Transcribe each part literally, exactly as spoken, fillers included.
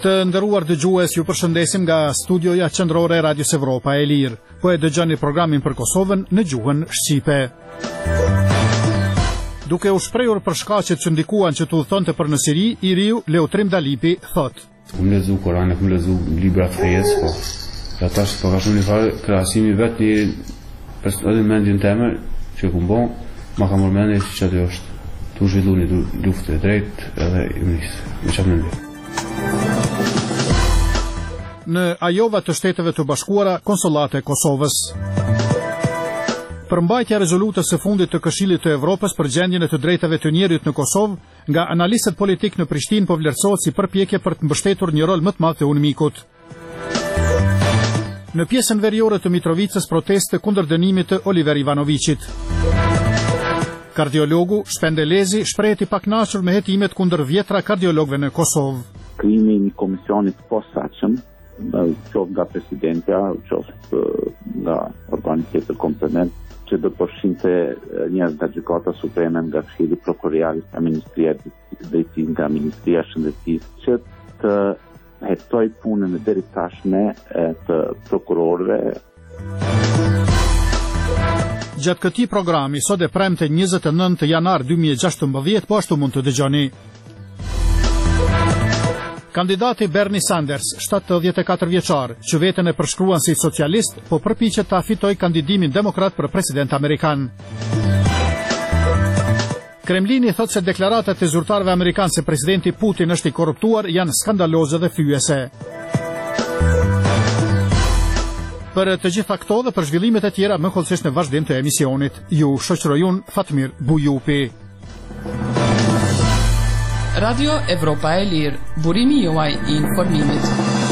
Të nderuar dëgjues, ju përshëndesim nga studioja qendrore e Radios Evropa e Lirë. Po e dëgjoni programin për Kosovën në gjuhën shqipe. Duke u shprehur për shkaqet që ndikuan që të udhëtonte për në Siri, i riu Leutrim Dalipi thotë: Kam lezu Koranin, kam lezu libra fejes, po. Ja tash po ka shumë një farë krahasimi vetë një edhe mendjen teme që ku bon, ma ka marrë mendje që atë është tu zhvillu një luftë e drejtë edhe i nis. Me çfarë mendje? Në ajova të Shteteve të Bashkuara, konsullate e Kosovës. Përmbajtja e rezolutës së fundit të Këshillit të Evropës për gjendjen e të drejtave të njerit në Kosovë, nga analistët politik në Prishtinë po vlerësohet si përpjekje për të mbështetur një rol më të madh të UNMIK-ut. Në pjesën veriore të Mitrovicës, proteste kundër dënimit të Oliver Ivanovićit. Kardiologu Shpendelezi shprehet i pakënaqur me hetimet kundër dhjetra kardiologëve në Kosovë. Krijimi i një komisionit të posaçëm, qoftë nga presidentja, qoftë nga organi tjetër kompetent, që do përfshinte njerëz nga Gjykata Supreme, nga Këshilli Prokurorial, nga Ministria e Drejtësisë, nga Ministria e Shëndetësisë, që të hetoj punën e deri tashme të prokurorëve. Gjatë këtij programi, sot e premte njëzet e nëntë janar dy mijë e gjashtëmbëdhjetë, po ashtu mund të dëgjoni. Kandidati Bernie Sanders, shtatëdhjetë e katër vjeçar, që veten e përshkruan si socialist, po përpiqet ta fitojë kandidimin demokrat për president amerikan. Kremlini thot se deklaratat e zyrtarëve amerikanë se presidenti Putin është i korruptuar janë skandaloze dhe fyese. Për të gjitha këto dhe për zhvillimet e tjera, më hollësisht në vazhdim të emisionit, ju shoqëroj unë Fatmir Bujupi. Radio Evropa e Lirë, burimi juaj i informimit.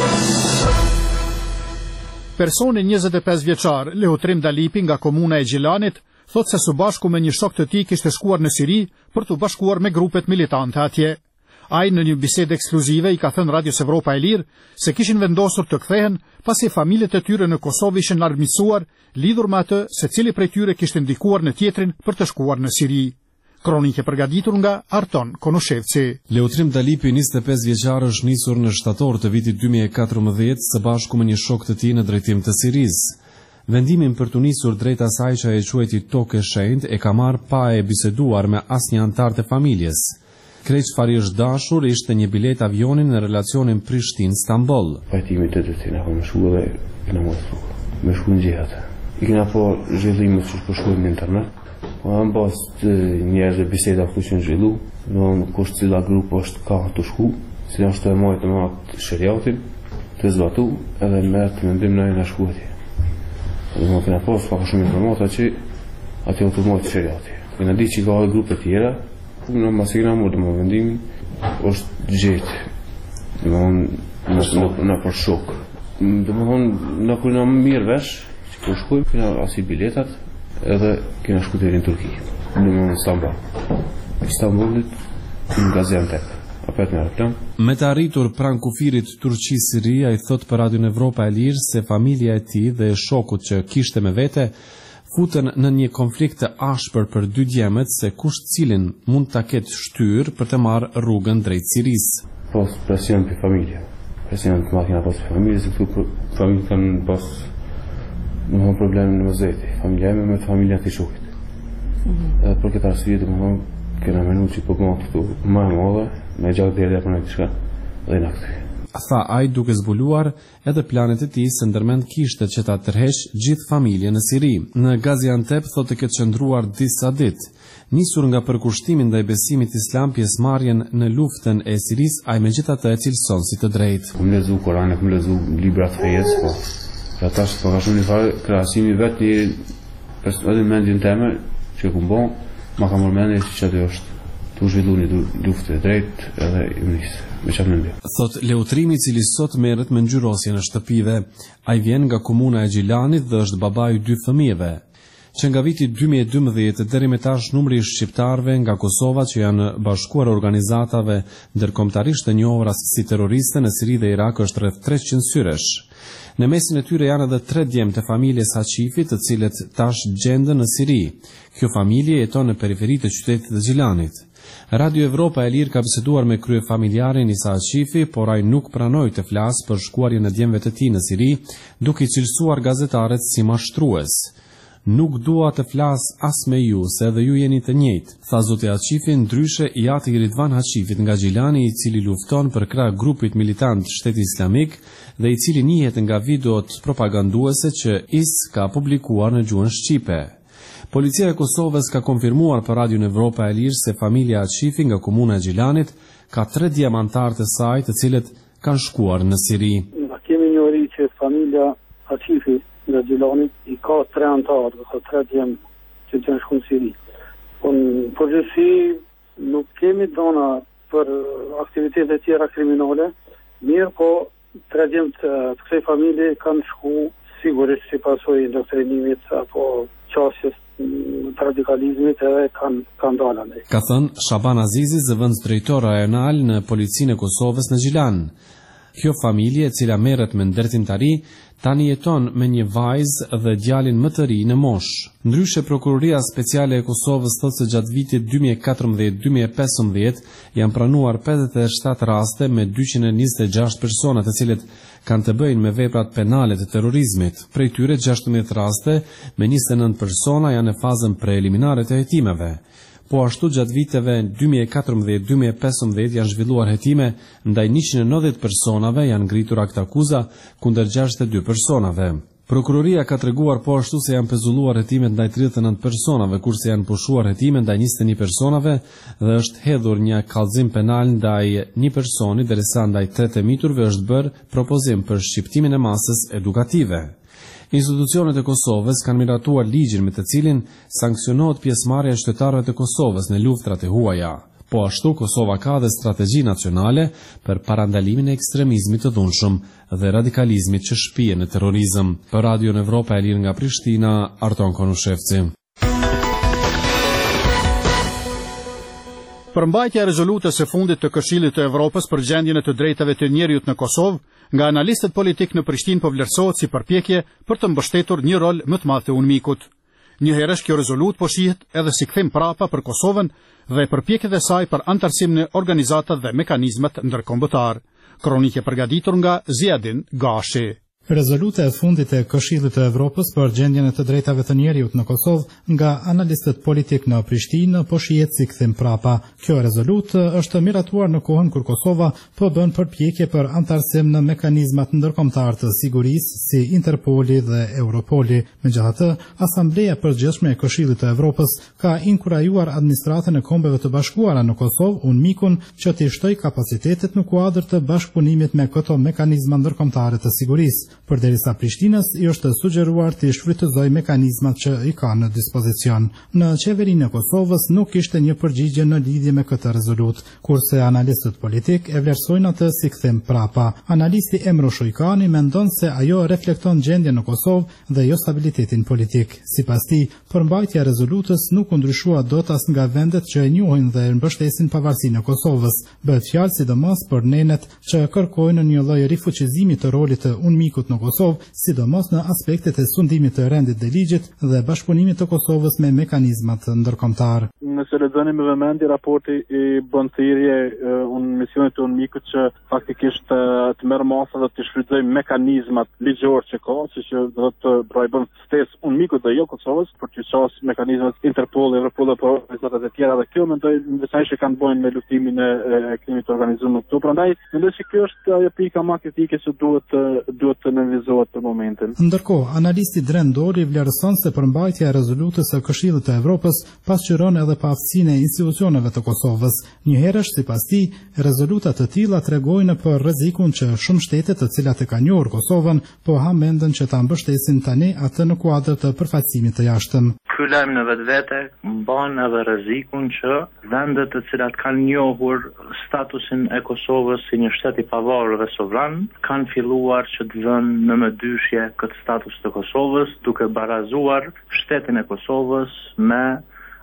Personi njëzet e pesë vjeçar, Leutrim Dalipi nga komuna e Gjilanit, thot se së bashku me një shok të tij kishte shkuar në Siri për të bashkuar me grupet militante atje. Ai në një bisedë ekskluzive i ka thënë Radios Evropa e Lirë se kishin vendosur të kthehen pasi familjet e tyre në Kosovë ishin armiqsuar lidhur me atë se cili prej tyre kishte ndikuar në tjetrin për të shkuar në Siri. Kronike përgatitur nga Arton Konushevci. Leutrim Dalipi, njëzet e pesë vjeçar, është nisur në shtator të vitit dy mijë e katërmbëdhjetë së bashku me një shok të tij në drejtim të Sirisë. Vendimin për të nisur drejt asaj që e quajti tokë e shenjtë e ka marrë pa e biseduar me asnjë antar të familjes. Krejt çfarë i është dashur ishte një bilet avioni në relacionin Prishtinë-Stamboll. Pajtimi të të tina po më shku dhe kina më shku. Me shku në gjihat. I kina po zhvillimet që po shkojmë në internet. Po në bas të njerëz e biseda këtu që në zhvillu, në kusht cila grup është ka të shku, cila është të majtë në matë shëriatin, të zbatu, edhe me të mendim në e në shku atje. Dhe më këna pas, pa ka shumë informata që atje o të majtë shëriati. Këna di që ka dhe grupe tjera, në masi këna mërë dhe më vendimin, është gjetë, dhe më thonë në për shok. Dhe më thonë në këna më mirë vesh, që kërë shkojmë, këna asi biletat, edhe kena shku të në Turki, në në Istanbul. Istanbulit në Gaziantep, apet në aeroplan. Me të arritur pran kufirit Turqi-Siri, ai thot për Radion Evropa e Lirë se familja e tij dhe shokut që kishte me vete futen në një konflikt të ashpër për dy djemet se kush cilin mund ta ketë shtyr për të marrë rrugën drejt Sirisë. Pas presion për familje. Presion të makina pas për familje, se këtu familje kanë pas në më problem në mëzeti, familja e me me familja të shukit. Mm-hmm. Edhe për këtë arsye të më thonë, kena menu që po këma këtu ma e modhe, me gjakë dhe edhe për në të shka, dhe në këtë. Tha ai duke zbuluar edhe planet e tij se ndërmend kishte që ta tërheq gjithë familjen në Siri. Në Gaziantep thotë këtë qëndruar disa ditë. Nisur nga përkushtimi ndaj besimit islam pjesëmarrjen në luftën e Sirisë, ai megjithatë e cilëson si të drejtë. Kam lezu Koranin, kam lezu libra të fejes, po. Ja tash po ka shumë një farë krahasimi vetë një edhe mendjen teme që ku bon, ma ka marrë mendje që atë është tu zhvillu një luftë e drejtë edhe i nis. Me çfarë mendje? Thot Leutrimi, i cili sot merret me ngjyrosjen e shtëpive. Ai vjen nga komuna e Gjilanit dhe është babai i dy fëmijëve. Që nga viti dy mijë e dymbëdhjetë deri më tash numri i shqiptarëve nga Kosova që janë bashkuar organizatave ndërkombëtarisht të njohura si terroriste në Siri dhe Irak është rreth treqind syresh. Në mesin e tyre janë edhe tre djemë të familjes Haqifit, të cilët tash gjenden në Siri. Kjo familje jeton në periferi të qytetit të Gjilanit. Radio Evropa e Lirë ka biseduar me kryefamiljarin Isa Aqifi, por ai nuk pranoi të flasë për shkuarjen e djemve të tij në Siri, duke i cilësuar gazetarët si mashtrues. Nuk dua të flas as me ju, se edhe ju jeni të njëjtë, tha zoti Aqifi, ndryshe i ati Ridvan Haqifit nga Gjilani, i cili lufton për krah grupit militant Shteti Islamik dhe i cili njihet nga videot propaganduese që I S ka publikuar në gjuhën shqipe. Policia e Kosovës ka konfirmuar për Radio Evropa e Lirë se familja Aqifi nga komuna e Gjilanit ka tre djemantar të saj të cilët kanë shkuar në Siri. Na kemi njohuri që familja Aqifi nga Gjilani i ka tre antarë, dhe tre djemë që që në shku në Siri. Po në përgjithësi nuk kemi dona për aktivitetet tjera kriminale, mirë po tre djemë të, të kësaj familje kanë shku sigurisht si pasojë indoktrinimit apo qasjes të radikalizmit edhe kanë, kanë dalë. Ka thënë Shaban Azizi, zëvendës drejtor rajonal në Policinë e Kosovës në Gjilan. Kjo familje, e cila merret me ndërtimtari, tani jeton me një vajzë dhe djalin më të ri në moshë. Ndryshe, Prokuroria Speciale e Kosovës thotë se gjatë vitit dy mijë e katërmbëdhjetë dy mijë e pesëmbëdhjetë janë pranuar pesëdhjetë e shtatë raste me dyqind e njëzet e gjashtë persona të cilët kanë të bëjnë me veprat penale të terrorizmit. Prej tyre gjashtëdhjetë raste me njëzet e nëntë persona janë në fazën preliminare të hetimeve. Po ashtu gjatë viteve dy mijë e katërmbëdhjetë dy mijë e pesëmbëdhjetë janë zhvilluar hetime ndaj njëqind e nëntëdhjetë personave, janë ngritur akt akuza kundër gjashtëdhjetë e dy personave. Prokuroria ka treguar po ashtu se janë pezulluar hetimet ndaj tridhjetë e nëntë personave, kurse janë pushuar hetime ndaj njëzet e një personave dhe është hedhur një kallëzim penal ndaj një personi, derisa ndaj tre të miturve është bërë propozim për shqiptimin e masës edukative. Institucionet e Kosovës kanë miratuar ligjin me të cilin sankcionohet pjesëmarrja e qytetarëve të Kosovës në luftrat e huaja. Po ashtu, Kosova ka dhe strategji nacionale për parandalimin e ekstremizmit të dhunshëm dhe radikalizmit që shpihen në terrorizëm. Për Radio Evropa e Lirë nga Prishtina, Arton Konushevci. Përmbajtja e rezolutës së fundit të Këshillit të Evropës për gjendjen e të drejtave të njerëzit në Kosovë, nga analistët politik në Prishtinë po vlerësohet si përpjekje për të mbështetur një rol më të madh të UNMIK-ut. Njëherësh kjo rezolutë po shihet edhe si kthim prapa për Kosovën dhe përpjekjet e saj për antarësim në organizatat dhe mekanizmat ndërkombëtar. Kronikë e përgatitur nga Ziadin Gashi. Rezoluta e fundit e Këshillit të Evropës për gjendjen e të drejtave të njerëzit në Kosovë nga analistët politik në Prishtinë po shihet si kthim prapa. Kjo rezolutë është miratuar në kohën kur Kosova po bën përpjekje për antarësim në mekanizmat ndërkombëtar të sigurisë si Interpoli dhe Europoli. Megjithatë, Asambleja e Përgjithshme e Këshillit të Evropës ka inkurajuar administratën e Kombeve të Bashkuara në Kosovë, UNMIK-un, që të shtojë kapacitetet në kuadër të bashkëpunimit me këto mekanizma ndërkombëtare të sigurisë. Përderisa Prishtinës i është sugjeruar të shfrytëzoj mekanizmat që i ka në dispozicion. Në qeverinë e Kosovës nuk ishte një përgjigje në lidhje me këtë rezolut, kurse analistët politik e vlerësojnë atë si kthim prapa. Analisti Emro Shojkani mendon se ajo reflekton gjendjen në Kosovë dhe jo stabilitetin politik. Sipas tij, përmbajtja e rezolutës nuk u ndryshua dot as nga vendet që e njohin dhe mbështesin pavarësinë e Kosovës. Bëhet fjalë sidomos për nenet që kërkojnë një lloj rifuqizimi të rolit të UNMIK-ut në Kosovë, sidomos në aspektet e sundimit të rendit dhe ligjit dhe bashkëpunimit të Kosovës me mekanizmat ndërkombëtar. Nëse lexoni me vëmendje raporti i bën thirrje un misionit të UNMIK-ut që faktikisht të merr masa dhe të shfrytëzojë mekanizmat ligjor që ka, siç do të bën stes UNMIK-ut dhe jo Kosovës për të çosur mekanizmat Interpol, Europol apo organizatat e tjera dhe kjo mendoj ndërsa që kanë bënë me luftimin e, e krimit të organizuar këtu. Prandaj mendoj se kjo është ajo pika më kritike që duhet duhet të analizohet për momentin. Ndërkohë, analisti Dren Dori vlerëson se përmbajtja e rezolutës së Këshillit të Evropës pasqyron edhe paaftësinë e institucioneve të Kosovës. Njëherësh, sipas tij, rezoluta të tilla tregojnë për rrezikun që shumë shtete të cilat e kanë njohur Kosovën po ha mendën që ta mbështesin tani atë në kuadër të përfaqësimit të jashtëm. Ky lajm në vetvete mban edhe rrezikun që vendet të cilat kanë njohur statusin e Kosovës si një shtet i pavarur dhe sovran kanë filluar që të vënë në mëdyshje këtë status të Kosovës, duke barazuar shtetin e Kosovës me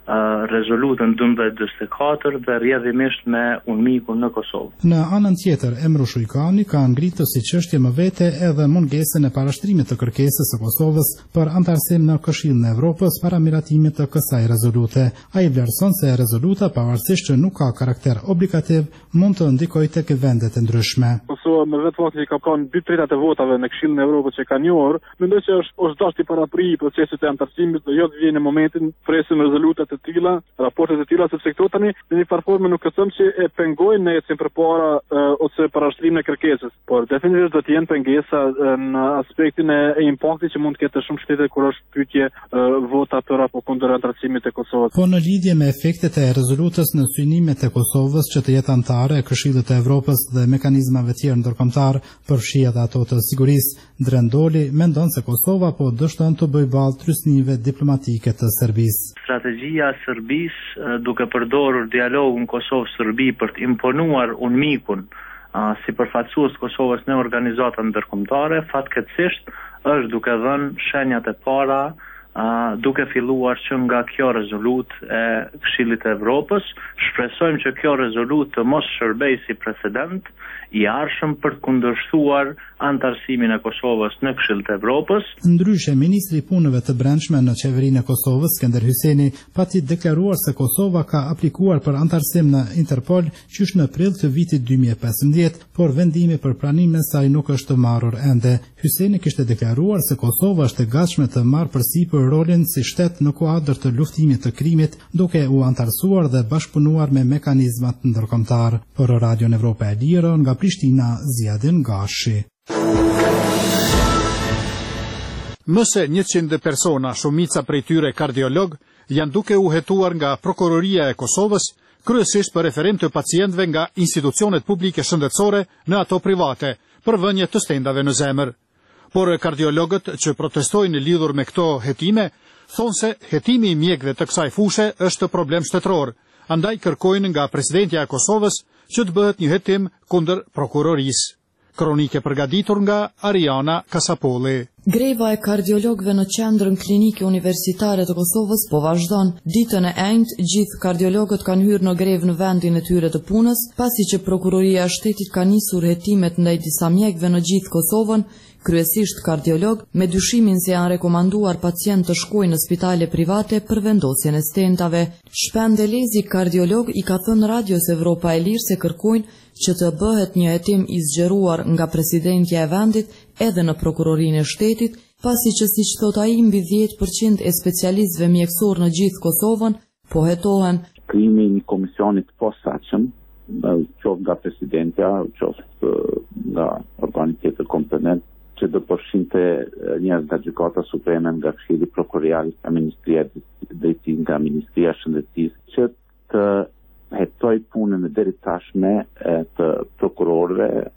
uh, rezolutën dymbëdhjetë njëzet e katër dhe rrjedhimisht me UNMIK-un në Kosovë. Në anën tjetër, Emru Shujkani ka ngritur si çështje më vete edhe mungesën e parashtrimit të kërkesës së Kosovës për antarësim në Këshillin e Evropës para miratimit të kësaj rezolute. Ai vlerëson se rezoluta, pavarësisht që nuk ka karakter obligativ, mund të ndikojë tek vendet e ndryshme. Kosova me vetë fakti që ka pranë dy tretat e votave në Këshillin e Evropës që ka njohur, mendoj se është është dashur të paraprij procesit të antarësimit dhe jo të vijë në momentin presim rezoluta të tilla, raporte të tilla, sepse këto tani në një farë nuk e them se e pengojnë ne ecin përpara uh, ose parashtrimin e kërkesës, por definitivisht do të jenë pengesa në aspektin e, e impaktit që mund të ketë shumë shtete kur është pyetje uh, vota për apo kundër antarësimit të Kosovës. Po në lidhje me efektet e rezolutës në synimet e Kosovës që të jetë anëtare e Këshillit të Evropës dhe mekanizmave tjerë ndërkombëtar, përfshi edhe ato të sigurisë, Drendoli mendon se Kosova po dështon të bëjë ballë trysnive diplomatike të Serbisë. Strategjia e Serbisë duke përdorur dialogun Kosovë-Serbi për të imponuar UNMIK-un uh, si përfaqësues të Kosovës në organizata ndërkombëtare, fatkeqësisht është duke dhënë shenjat e para Uh, duke filluar që nga kjo rezolut e Këshillit të Evropës. Shpresojmë që kjo rezolut të mos shërbej si precedent i arshëm për të kundërshtuar antarësimin e Kosovës në Këshill të Evropës. Ndryshe, ministri i punëve të brendshme në qeverinë e Kosovës, Skënder Hyseni, pati deklaruar se Kosova ka aplikuar për antarësim në Interpol qysh në prill të vitit dy mijë e pesëmbëdhjetë, por vendimi për pranimin e saj nuk është marrur ende. Hyseni kishte deklaruar se Kosova është e gatshme të marrë përsipër rolin si shtet në kuadër të luftimit të krimit, duke u antarësuar dhe bashkëpunuar me mekanizmat ndërkombëtar. Për Radio Evropa e Lirë, nga Prishtina, Ziadin Gashi. Më se njëqind persona, shumica prej tyre kardiolog, janë duke u hetuar nga Prokuroria e Kosovës, kryesisht për referim të pacientëve nga institucionet publike shëndetësore në ato private, për vënje të stendave në zemër. Por kardiologët që protestojnë lidhur me këto hetime, thonë se hetimi i mjekëve të kësaj fushe është problem shtetëror, andaj kërkojnë nga presidentja e Kosovës që të bëhet një hetim kundër prokurorisë. Kronike përgatitur nga Ariana Kasapolli. Greva e kardiologëve në qendrën klinike universitare të Kosovës po vazhdon. Ditën e enjtë, gjithë kardiologët kanë hyrë në grevë në vendin e tyre të punës, pasi që prokuroria e shtetit ka nisur hetimet ndaj disa mjekëve në gjithë Kosovën, kryesisht kardiolog, me dyshimin se janë rekomanduar pacient të shkojnë në spitale private për vendosjen e stentave. Shpendelezi kardiolog i ka thënë Radios Evropa e Lirë se kërkojnë që të bëhet një hetim i zgjeruar nga presidentja e vendit edhe në prokurorinë e shtetit, pasi që siç thot ai mbi dhjetë përqind e specialistëve mjekësor në gjithë Kosovën po hetohen. Krimi i një komisionit të posaçëm, qoftë nga presidentja, qoftë nga organi tjetër kompetent, që do përfshinte njerëz nga Gjykata Supreme, nga Këshilli Prokurorial, nga Ministria e Drejtësisë, nga Ministria e Shëndetësisë, që të hetoj punën e deri tashme të prokurorëve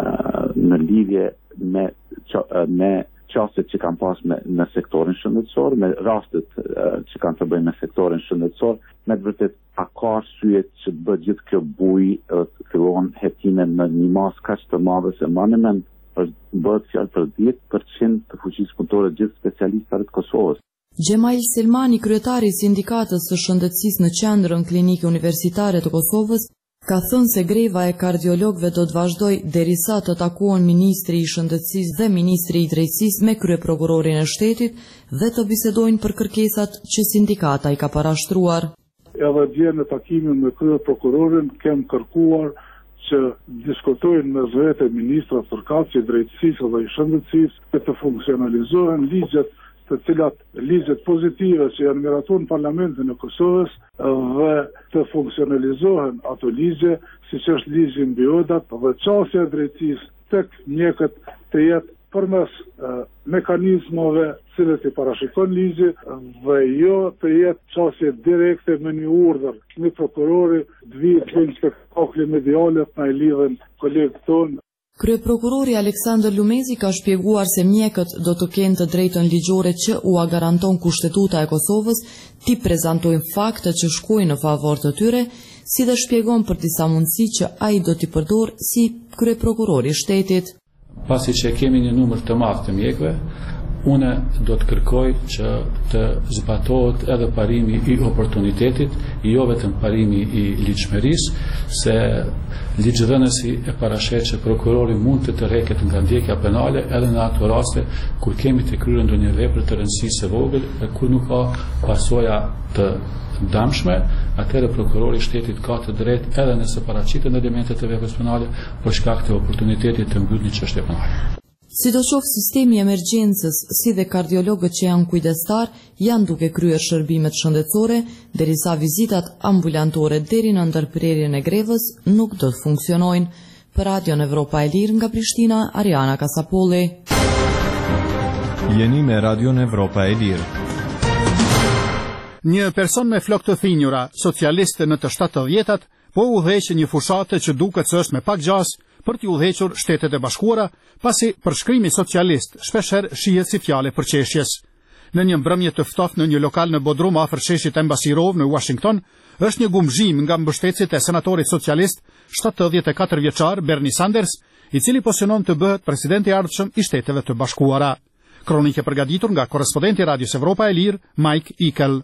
në lidhje me me çështjet që kanë pas me në sektorin shëndetësor, me rastet që kanë të bëjnë me sektorin shëndetësor, me të vërtet a ka arsye që të bëjë gjithë kjo bujë të fillon hetimin në një masë kaq të madhe se më është bëhet fjalë për dhjetë përqind të fuqisë punëtore gjithë specialistëve të Kosovës. Gjemail Selmani, kryetari i sindikatës së shëndetësisë në qendrën klinike universitare të Kosovës, ka thënë se greva e kardiologëve do të vazhdojë derisa të takohen ministri i shëndetësisë dhe ministri i drejtësisë me kryeprokurorin e shtetit dhe të bisedojnë për kërkesat që sindikata i ka parashtruar. Edhe dje në takimin me kryeprokurorin kem kërkuar që diskutojnë me zëhet e ministrat përkatësi, drejtësisë dhe i shëndetësisë që të funksionalizohen ligjet të cilat ligjet pozitive që janë miratuar në Parlamentin e Kosovës dhe të funksionalizohen ato ligje, siç është ligji mbi odat dhe çështja e drejtësisë tek mjekët të jetë përmes uh, mekanizmave cilët i parashikon ligji dhe jo të jetë çështje direkte me një urdhër. Një prokurori të vijë të bëjë spektakle mediale në lidhen kolegët tonë. Kryeprokurori Aleksandër Lumezi ka shpjeguar se mjekët do të kenë të drejtën ligjore që u garanton Kushtetuta e Kosovës, ti prezantojnë fakte që shkojnë në favor të tyre, si dhe shpjegon për disa mundësi që ai do t'i përdor si kryeprokurori i shtetit. Pasi që kemi një numër të madh të mjekëve, Une do të kërkoj që të zbatohet edhe parimi i oportunitetit, jo vetëm parimi i ligjshmërisë, se ligjvënësi e parashet që prokurori mund të tërheqet nga ndjekja penale edhe në ato raste kur kemi të kryer ndonjë vepër të rëndësisë së vogël e kur nuk ka pasoja të dëmshme, atëherë prokurori i shtetit ka të drejtë edhe nëse paraqiten elementet e veprës penale për shkak të oportunitetit të mbyllë një çështje penale. Sidoqoftë sistemi i emergjencës si dhe kardiologët që janë kujdestar janë duke kryer shërbimet shëndetësore, derisa vizitat ambulantore deri në ndërprerjen e grevës nuk do të funksionojnë. Për Radion Evropa e Lirë nga Prishtina, Ariana Kasapolli. Jeni me Radion Evropa e Lirë. Një person me flok të thinjura, socialiste në të shtatëdhjetat, po udhëheq një fushate që duket se është me pak gjas për t'i udhëhequr Shtetet e Bashkuara, pasi përshkrimi socialist shpeshherë shihet si fjalë përqeshjes. Në një mbrëmje të ftoftë në një lokal në Bodrum afër sheshit Embassy Row në Washington, është një gumzhim nga mbështetësit e senatorit socialist shtatëdhjetë e katër vjeçar Bernie Sanders, i cili po synon të bëhet presidenti i ardhshëm i Shteteve të Bashkuara. Kronike përgatitur nga korrespondenti i Radios Evropa e Lirë, Mike Ikel.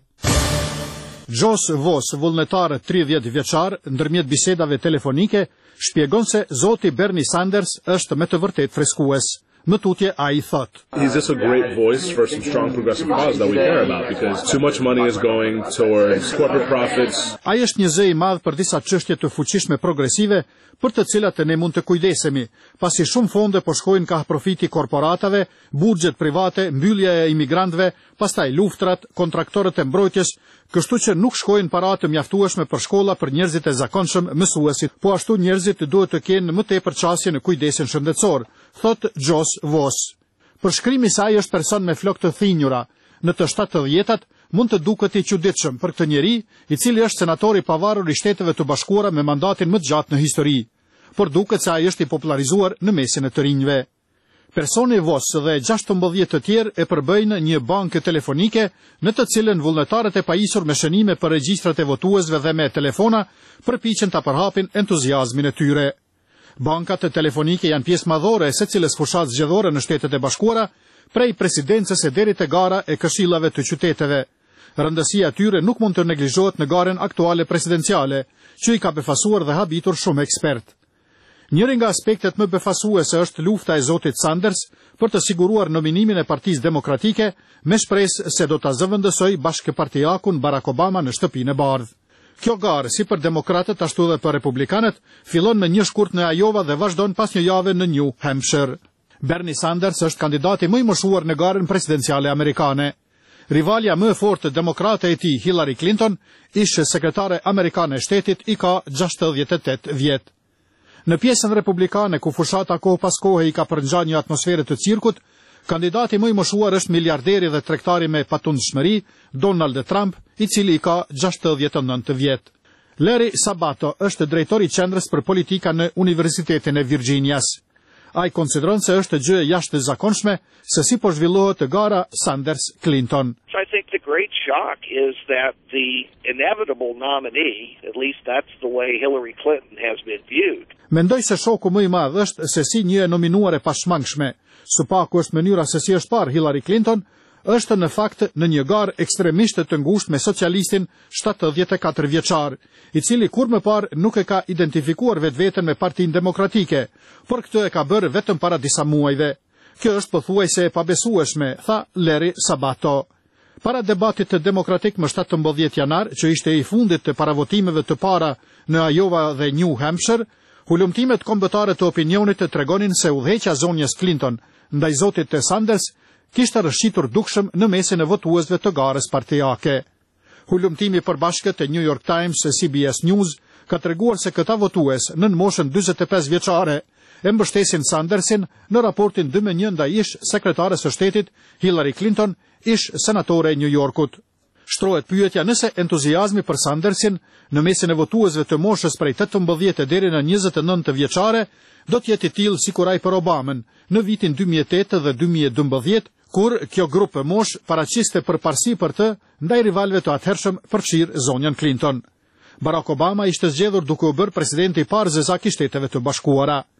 Jos Vos, vullnetar tridhjetë vjeçar, ndërmjet bisedave telefonike, shpjegon se zoti Bernie Sanders është me të vërtet freskues. Më tutje ai thot. He's just a great voice for some strong progressive cause that we care about because too much money is going towards corporate profits. Ai është një zë i madh për disa çështje të fuqishme progresive për të cilat ne mund të kujdesemi, pasi shumë fonde po shkojnë ka profiti korporatave, burgjet private, mbyllja e imigrantëve, pastaj luftrat, kontraktorët e mbrojtjes, kështu që nuk shkojnë para të mjaftueshme për shkolla për njerëzit e zakonshëm, mësuesit, po ashtu njerëzit duhet të kenë më tepër çësje në kujdesin shëndetësor, thot Jos Vos. Përshkrimi i saj është person me flok të thinjura. Në të shtatëdhjetat mund të duket i çuditshëm për këtë njeri, i cili është senator i pavarur i Shteteve të Bashkuara me mandatin më të gjatë në histori, por duket se ai është i popularizuar në mesin e të rinjve. Personi Vos dhe gjashtëmbëdhjetë të tjerë e përbëjnë një bankë telefonike në të cilën vullnetarët e pajisur me shënime për regjistrat e votuesve dhe me telefona përpiqen ta përhapin entuziazmin e tyre. Bankat e telefonike janë pjesë madhore e secilës fushat zgjedhore në Shtetet e Bashkuara, prej presidencës e deri te gara e këshillave të qyteteve. Rëndësia e tyre nuk mund të neglizhohet në garen aktuale presidenciale, që i ka befasuar dhe habitur shumë ekspert. Njëri nga aspektet më befasuese është lufta e zotit Sanders për të siguruar nominimin e Partisë Demokratike me shpresë se do ta zëvendësoj bashkëpartiakun Barack Obama në shtëpinë e bardhë. Kjo garë, si për demokratët ashtu dhe për republikanët, fillon në një shkurt në Iowa dhe vazhdon pas një jave në New Hampshire. Bernie Sanders është kandidati më i moshuar në garën presidenciale amerikane. Rivalja më e fortë demokrate e tij, Hillary Clinton, ish sekretare amerikane e shtetit, i ka gjashtëdhjetë e tetë vjet. Në pjesën republikane, ku fushata kohë pas kohe i ka përngjan një atmosferë të cirkut, kandidati më i moshuar është miliarderi dhe tregtari me patundshmëri, Donald Trump, i cili i ka gjashtëdhjetë e nëntë vjet. Larry Sabato është drejtori i qendrës për politika në Universitetin e Virginias. Ai konsideron se është gjë e jashtëzakonshme se si po zhvillohet gara Sanders-Clinton. So I think the great shock is that the inevitable nominee, at least that's the way Hillary Clinton has been viewed. Mendoj se shoku më i madh është se si një e nominuar e pashmangshme, së paku është mënyra se si është parë Hillary Clinton, është në fakt në një garë ekstremisht të ngushtë me socialistin shtatëdhjetë e katër vjeçar, i cili kur më parë nuk e ka identifikuar vetveten me Partinë Demokratike, por këtë e ka bërë vetëm para disa muajve. Kjo është pothuajse e pabesueshme, tha Larry Sabato. Para debatit të demokratik më shtatëmbëdhjetë janar, që ishte i fundit të paravotimeve të para në Iowa dhe New Hampshire, hulumtimet kombëtare të opinionit të tregonin se udhëheqja e zonjës Clinton ndaj zotit të Sanders kishte rëshqitur dukshëm në mesin e votuesve të garës partijake. Hulumtimi përbashkët e New York Times e C B S News ka treguar se këta votues në moshën dyzet e pesë vjeçare e mbështesin Sandersin në raportin dy me një ndaj ish sekretares së shtetit Hillary Clinton, ish senatore e New Yorkut. Shtrohet pyetja nëse entuziazmi për Sandersin në mesin e votuesve të moshës prej tetëmbëdhjetë deri në njëzet e nëntë vjeçare do të jetë i tillë sikur ai për Obamën në vitin dy mijë e tetë dhe dy mijë e dymbëdhjetë, kur kjo grup e mosh paraqiste përparësi për të ndaj rivalëve të atëhershëm përfshirë zonjën Clinton. Barack Obama ishte zgjedhur duke u bërë presidenti i parë zezak i Shteteve të Bashkuara.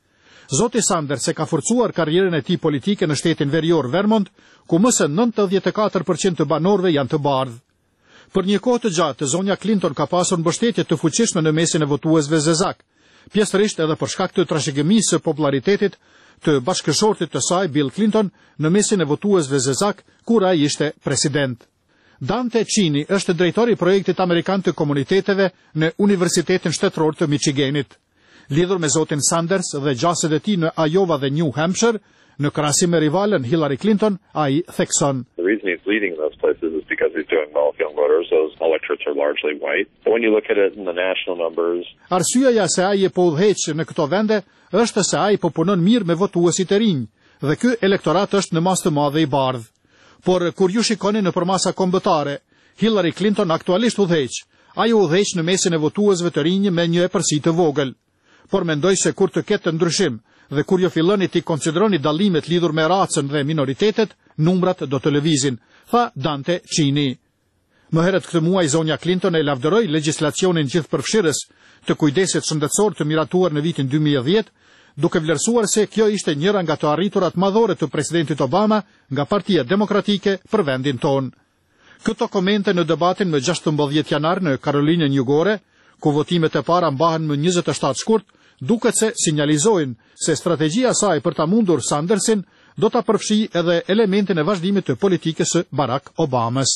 Zoti Sanders e ka forcuar karrierën e tij politike në shtetin verior Vermont, ku më së nëntëdhjetë e katër përqind të banorëve janë të bardhë. Për një kohë të gjatë, zonja Clinton ka pasur mbështetje të fuqishme në mesin e votuesve zezak, pjesërisht edhe për shkak të trashëgimisë së popularitetit të bashkëshortit të saj Bill Clinton në mesin e votuesve zezak kur ai ishte president. Dante Cini është drejtori i projektit amerikan të komuniteteve në Universitetin Shtetëror të Michiganit. Lidhur me zotin Sanders dhe gjaset e tij në Iowa dhe New Hampshire, në krahasim me rivalen Hillary Clinton, ai thekson: The reason he's leading in those places is because he's doing well with young voters. Those electorates are largely white. But when you look at it in the national numbers, arsyeja se ai e po udhëheq në këto vende është se ai po punon mirë me votuesit e rinj, dhe ky elektorat është në masë të madhe i bardhë. Por kur ju shikoni në përmasa kombëtare, Hillary Clinton aktualisht udhëheq. Ai udhëheq në mesin e votuesve të rinj me një epërsi të vogël. Por mendoj se kur të ketë ndryshim dhe kur ju filloni të konsideroni dallimet lidhur me racën dhe minoritetet, numrat do të lëvizin, tha Dante Cini. Më herët këtë muaj zonja Clinton e lavdëroi legjislacionin gjithëpërfshirës të kujdesit shëndetësor të miratuar në vitin dy mijë e dhjetë, duke vlerësuar se kjo ishte njëra nga të arriturat madhore të presidentit Obama nga Partia Demokratike për vendin tonë. Këto komente në debatin më gjashtëmbëdhjetë janar në Karolinën Jugore, ku votimet e para mbahen më njëzet e shtatë shkurt, duket se sinjalizojnë se strategjia saj për ta mundur Sandersin do ta përfshi edhe elementin e vazhdimit të politikës së Barack Obamas.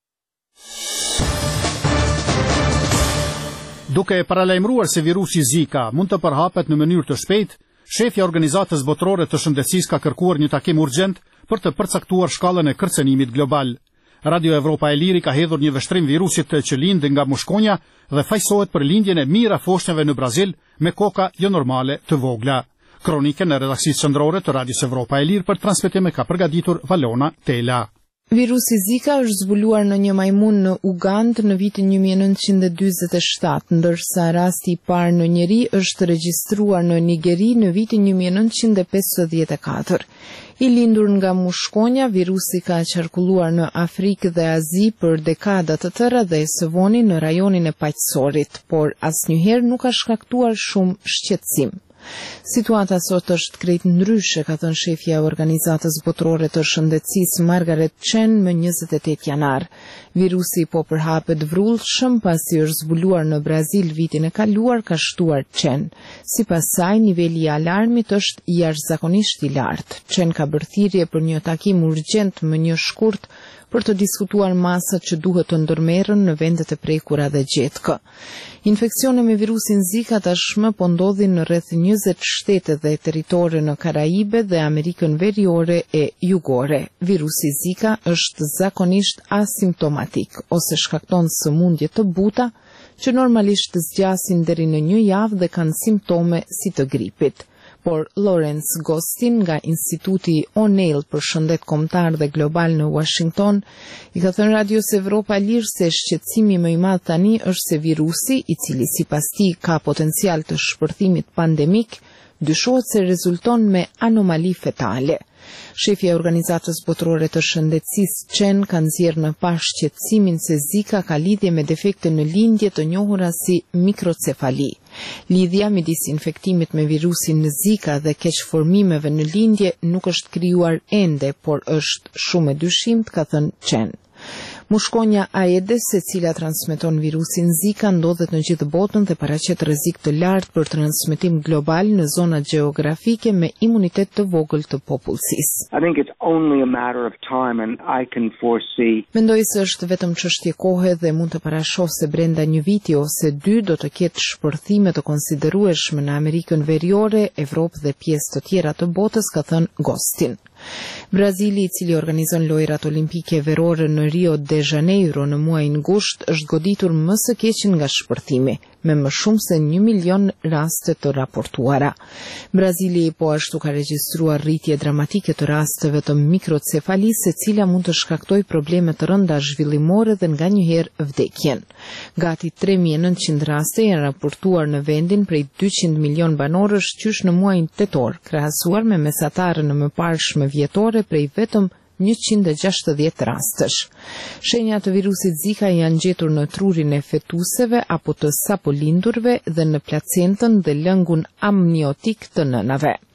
Duke e paralajmëruar se virusi Zika mund të përhapet në mënyrë të shpejtë, shefja e Organizatës Botërore të Shëndetësisë ka kërkuar një takim urgjent për të përcaktuar shkallën e kërcënimit global. Radio Evropa e Liri ka hedhur një vështrim virusit që lind nga mushkonja dhe fajsohet për lindjen e mijëra foshnjave në Brazil me koka jo normale të vogla. Kronikën e redaksisë qendrore të Radios Evropa e Lirë për transmetim e ka përgatitur Valona Tela. Virusi Zika është zbuluar në një majmun në Ugandë në vitin një mijë e nëntëqind e dyzet e shtatë, ndërsa rasti i parë në njeri është regjistruar në Nigeri në vitin një mijë e nëntëqind e pesëdhjetë e katër. I lindur nga mushkonja, virusi ka qarkulluar në Afrikë dhe Azi për dekada të tëra dhe së voni në rajonin e paqësorit, por asnjëherë nuk ka shkaktuar shumë shqetësim. Situata sot është krejt ndryshe, ka thënë shefja e Organizatës Botërore të Shëndetësisë Margaret Chan më njëzet e tetë janar. Virusi po përhapet vrullshëm pasi është zbuluar në Brazil vitin e kaluar, ka shtuar Chan. Sipas saj, niveli i alarmit është jashtëzakonisht i lartë. Chan ka bërë thirrje për një takim urgjent më një shkurt për të diskutuar masat që duhet të ndërmerren në vendet e prekura dhe gjetkë. Infeksione me virusin Zika tashmë po ndodhin në rreth njëzet shtete dhe territore në Karaibe dhe Amerikën Veriore e Jugore. Virusi Zika është zakonisht asimptomatik ose shkakton sëmundje të buta që normalisht zgjasin deri në një javë dhe kanë simptome si të gripit. Por Lawrence Gostin nga Instituti O'Neill për Shëndet Kombëtar dhe Global në Washington i ka thënë Radios Evropa e Lirë se shqetësimi më i madh tani është se virusi, i cili sipas tij ka potencial të shpërthimit pandemik, dyshohet se rezulton me anomali fetale. Shefja e Organizatës Botërore të Shëndetësisë Chan ka nxjerrë në pas shqetësimin se Zika ka lidhje me defekte në lindje të njohura si mikrocefali. Lidhja midis infektimit me virusin Zika dhe keqformimeve në lindje nuk është krijuar ende, por është shumë e dyshimt, ka thënë Chan. Mushkonja Aedes, e cila transmeton virusin Zika, ndodhet në gjithë botën dhe paraqet rrezik të lartë për transmetim global në zona gjeografike me imunitet të vogël të popullsisë. I think it's only a matter of time and I can foresee. Mendoj se është vetëm çështje kohe dhe mund të parashoh se brenda një viti ose dy do të ketë shpërthime të konsiderueshme në Amerikën Veriore, Evropë dhe pjesë të tjera të botës, ka thënë Gostin. Brazili, i cili organizon lojrat olimpike verore në Rio de Janeiro në muajin gusht, është goditur më së keqin nga shpërthimi, me më shumë se një milion raste të raportuara. Brazili po ashtu ka regjistruar rritje dramatike të rasteve të mikrocefalisë, e cila mund të shkaktojë probleme të rënda zhvillimore dhe nganjëherë vdekjen. Gati tre mijë e nëntëqind raste janë raportuar në vendin prej dyqind milion banorësh qysh në muajin tetor, krahasuar me mesatarën e mëparshme vjetore prej vetëm njëqind e gjashtëdhjetë rastësh. Shenja të virusit Zika janë gjetur në trurin e fetuseve apo të sapolindurve dhe në placentën dhe lëngun amniotik të nënave.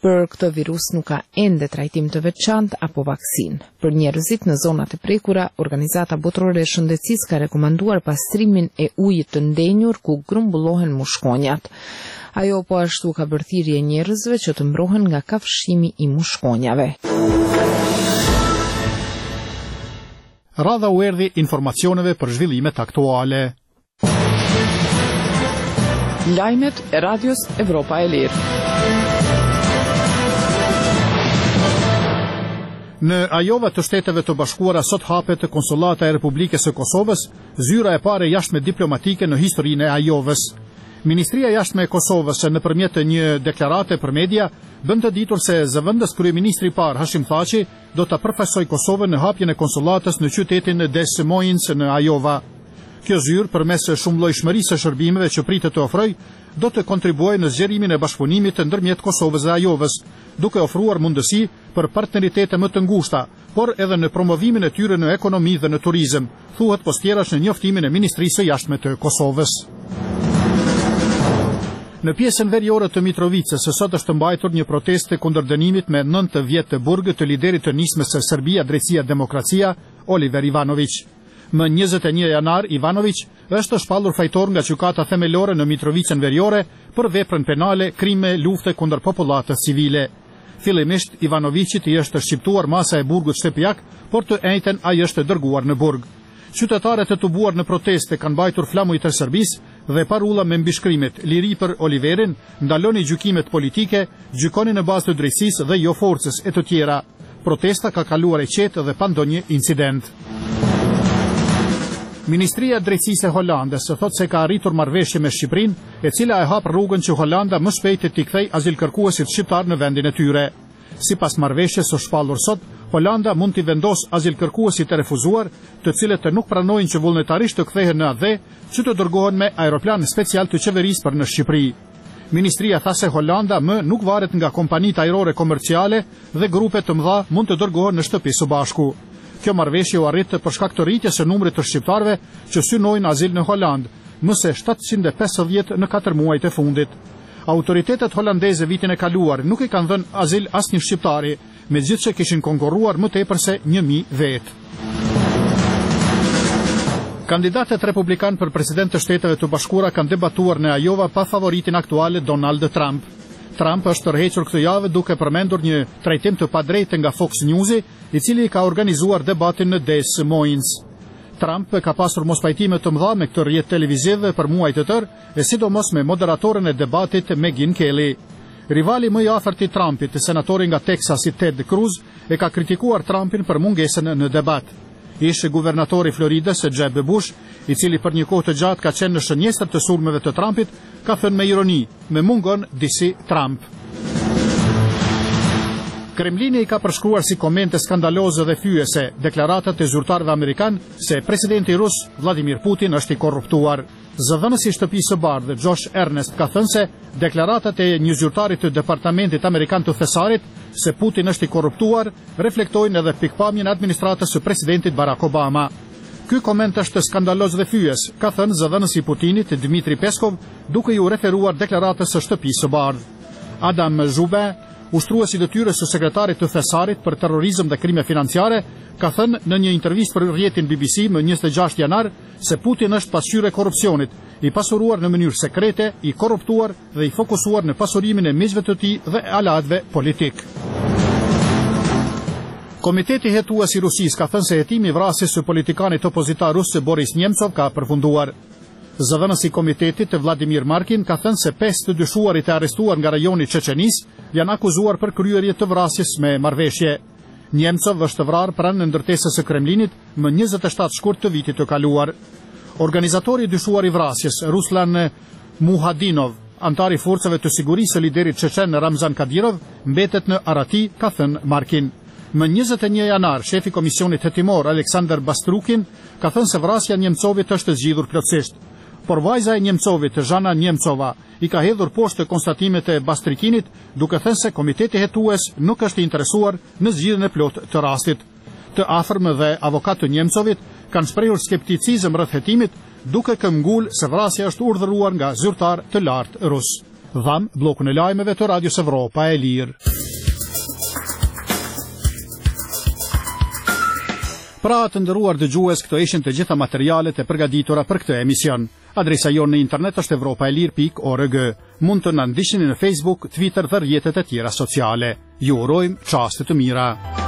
Për këtë virus nuk ka ende trajtim të veçantë apo vaksinë. Për njerëzit në zonat e prekura, Organizata Botërore e Shëndetësisë ka rekomanduar pastrimin e ujit të ndenjur ku grumbullohen mushkonjat. Ajo po ashtu ka bërë thirrje njerëzve që të mbrohen nga kafshimi i mushkonjave. Radha u erdhi informacioneve për zhvillimet aktuale. Lajmet e Radios Evropa e Lirë. Në Ajova të Shteteve të Bashkuara sot hapet konsulata e Republikës së Kosovës, zyra e parë jashtme diplomatike në historinë e Ajovës. Ministria e Jashtme e Kosovës nëpërmjet një deklarate për media bën të ditur se zëvendës kryeministri i parë Hashim Thaçi do ta përfaqësojë Kosovën në hapjen e konsullatës në qytetin Des Moines në Ajova. Kjo zyrë, përmes shumëllojshmërisë së shërbimeve që pritet të ofrojë, do të kontribuojë në zgjerimin e bashkëpunimit ndërmjet Kosovës dhe Ajovës, duke ofruar mundësi për partneritete më të ngushta, por edhe në promovimin e tyre në ekonomi dhe në turizëm, thuhet postjerash në njoftimin e Ministrisë së Jashtme të Kosovës. Në pjesën veriore të Mitrovicës sot është mbajtur një protestë kundër dënimit me nëntë vjet të burg të liderit të nismës së Serbia Drejtësia Demokracia, Oliver Ivanović. Më njëzet e një janar, Ivanović është shpallur fajtor nga gjykata themelore në Mitrovicën veriore për veprën penale, krime, lufte kundër popullatës civile. Fillimisht Ivanovićit i është shqiptuar masa e burgut shtëpiak, por të njëjtën ai është dërguar në burg. Qytetarët e tubuar në proteste kanë mbajtur flamujt e Serbisë dhe parulla me mbishkrimet "Liri për Oliverin", "Ndaloni gjykimet politike", "Gjykoni në bazë të drejtësisë dhe jo forcës" e të tjera. Protesta ka kaluar e qetë dhe pa ndonjë incident. Ministria e Drejtësisë e Holandës thotë se ka arritur marrëveshje me Shqipërinë, e cila e hap rrugën që Holanda më shpejt t'i kthejë azilkërkuesit shqiptar në vendin e tyre. Sipas marrëveshjes së shpallur sot, Holanda mund t'i vendos azilkërkuesit të refuzuar, të cilët nuk pranojnë që vullnetarisht të kthehen në A D, që të dërgohen me aeroplan special të qeverisë për në Shqipëri. Ministria tha se Holanda më nuk varet nga kompanitë ajrore komerciale dhe grupe të mëdha mund të dërgohen në shtëpi së bashku. Kjo marrëveshje u arrit për shkak të rritjes së numrit të shqiptarëve që synojnë azil në Holand, më se shtatëqind e pesëdhjetë në katër muajt e fundit. Autoritetet holandeze vitin e kaluar nuk i kanë dhënë azil asnjë shqiptari, megjithëse kishin konkurruar më tepër se një mijë vetë. Kandidatët republikan për president të Shteteve të Bashkuara kanë debatuar në Ajova pa favoritin aktuale Donald Trump. Trump është tërhequr këtë javë duke përmendur një trajtim të padrejtë nga Fox News, i cili ka organizuar debatin në Des Moines. Trump ka pasur mospajtime të mëdha me këtë rrjet televiziv për muaj të tërë, e sidomos me moderatorën e debatit Megyn Kelly. Rivali më i afërt i Trumpit, senatori nga Texasi Ted Cruz, e ka kritikuar Trumpin për mungesën në debat. Ishte guvernatori Floridës Jeb Bush, i cili për një kohë të gjatë ka qenë në shënjestër të sulmeve të Trumpit, ka thënë me ironi, me mungon disi Trump. Kremlini i ka përshkruar si komente skandaloze dhe fyese deklaratat e zyrtarëve amerikan se presidenti rus Vladimir Putin është i korruptuar. Zëdhënësi i shtëpisë së bardhë Josh Earnest ka thënë se deklaratat e një zyrtari të departamentit amerikan të thesarit se Putin është i korruptuar reflektojnë edhe pikpamjen e administratës së presidentit Barack Obama. Ky koment është skandaloz dhe fyes, ka thënë zëdhënësi i Putinit Dmitri Peskov, duke ju referuar deklaratës së shtëpisë së bardhë. Adam Zhubin, ushtruesi i detyrës së sekretarit të thesarit për terrorizëm dhe krime financiare, ka thënë në një intervistë për rrjetin B B C më njëzet e gjashtë janar se Putin është pasqyrë e korrupsionit, i pasuruar në mënyrë sekrete, i korruptuar dhe i fokusuar në pasurimin e miqve të tij dhe alatëve politik. Komiteti hetues i Rusisë ka thënë se hetimi i vrasjes së politikanit opozitar rus Boris Nemtsov ka përfunduar. Zëdhënësi i komitetit Vladimir Markin ka thënë se pesë të dyshuarit e arrestuar nga rajoni Çeçenis janë akuzuar për kryerje të vrasjes me marrëveshje. Nemtsov është vrarë pranë ndërtesës së Kremlinit më njëzet e shtatë shkurt të vitit të kaluar. Organizatori i dyshuar i vrasjes, Ruslan Muhadinov, antari forcave të sigurisë së liderit çeçen Ramzan Kadyrov, mbetet në Arati, ka thënë Markin. Më njëzet e një janar, shefi i komisionit hetimor Aleksandar Bastrukin ka thënë se vrasja e Nemtsovit është zgjidhur plotësisht. Por vajza e Nemtsovit, Zhana Nemtsova, i ka hedhur poshtë konstatimet e Bastrikinit, duke thënë se komiteti hetues nuk është i interesuar në zgjidhjen e plotë të rastit. Të afërm dhe avokatë të Nemtsovit kanë shprehur skepticizëm rreth hetimit, duke këmbgul se vrasja është urdhëruar nga zyrtar të lartë rus. Dham bllokun e lajmeve të Radios Evropa e Lirë. Pra të ndëruar dëgjues, këto ishin të gjitha materialet e përgatitura për këtë emision. Adresa jonë në internet është evropaelir pikë org. Mund të na ndiqni në Facebook, Twitter dhe rrjetet e tjera sociale. Ju urojmë çaste të mira.